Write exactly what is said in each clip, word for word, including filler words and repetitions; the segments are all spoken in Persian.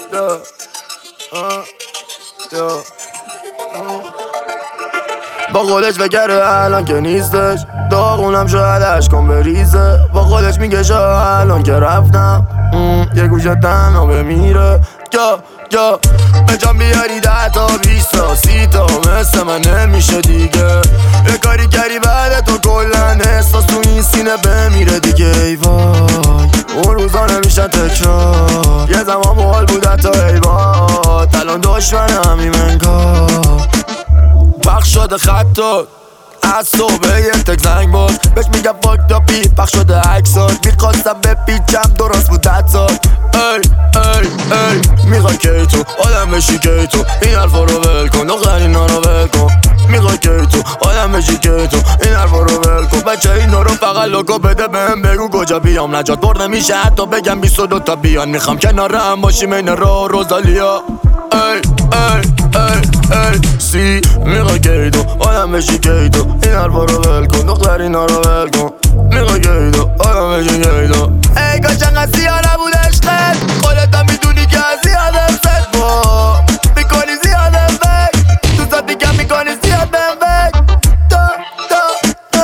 Yeah. Uh. Yeah. با خودش بگره الان که نیستش، داغونم شاید عشقم بریزه. با خودش میگه شاید الان که رفتم یه گوشه تنها بمیره. یا یا به جان بیاری ده تا بیست تا سی تا مثل من نمیشه دیگه. یه کاری کردی بعد تو کلن احساس تو این سینه بمیره دیگه. ای وای اون روزا نمیشن تکرار، یه زمان محال بود حتی عیبات، الان دشمنم این منگاه. پخش شده خطات از صبح یه تک زنگ باز، بهش میگم فاک دا پی پخش شده عکسات. میخواستم بپیچم درست بود حدسات. ای ای ای میخوای که تو آدم بشی که تو این حرفا رو ول کن، دختر اینا رو ول کن. میخوای که تو آدم بشی که تو این حرفا رو ول کن. بچه اینا رو فقط لوگو بده بهم بگو کجا بیام، نجات برد نمیشه حتی بگم بیست و دو تا بیان. میخوام کنارم باشیم این را روزالیا. ای ای ای ای سی میخوای که تو آدم بشی که تو این حرفا رو ول کن، دختر اینا رو ول کن. میخوای که تو آدم بشی که تو ای کاش انقدر سیاه نبود عشقت، خودت هم میدونی که از زیادم زد با میکنی زیادم فکر، تو زد دیگه میکنی زیاد بهم فکر. تا تا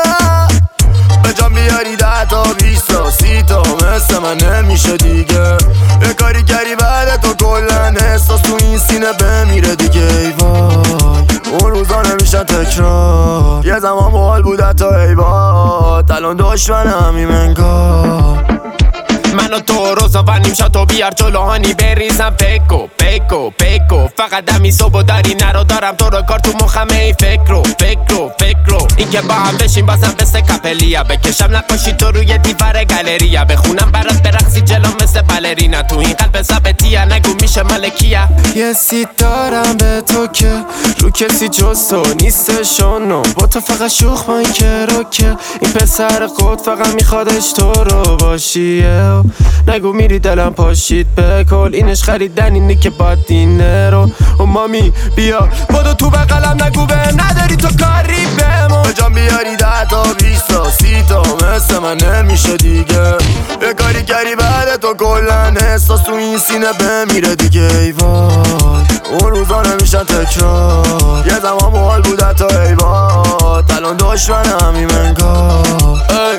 به جان بیاری ده تا بیست تا سی تا مثل من نمیشه دیگه. یه کاری کردی بعد تو کلن احساس تو این سینه بمیره دیگه. ای وای اون روزا نمیشن تکرار، یه زمان محال بود حتی عیبات، الان دشمنم این منگاه. من و تو روزا و نیم شاتو بیار جلوهانی بریزم پکو پکو پکو. فقط دمی صبح داری نرو دارم تو رو کار تو مخمه ای فکرو فکرو فکرو. این که با هم بشیم بازم مثل کپلیا، بکشم نقاشی تو روی دیوار گالریا، بخونم برات برقصی جلو مثل بالرینا. تو این قلب ثابتیه نگو میشه ملکیه. یه سید دارم به تو که رو کسی جز تو نیستشونو، با تو فقط شوخ من که رو که این پسر خود فقط میخوادش تو رو باشیه. نگو میری دلم پاشید بکل، اینش خریدن اینی که با دینه رو. و مامی بیا بادو تو بقلم نگو به نداری تو کاری بمون. به جان بیاری ده تا بیست تا سی تا مثل من نمیشه دیگه. یه کاری کردی بعد تو کلن احساس تو این سینه بمیره دیگه. ای وای اون روزا نمیشن تکرار، یه زمان محال بود حتی عیبات، الان دشمنم این منگاه. ای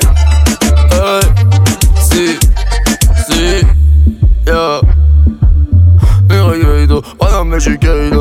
ای سی سی یا میخوای که تو آدم بشی که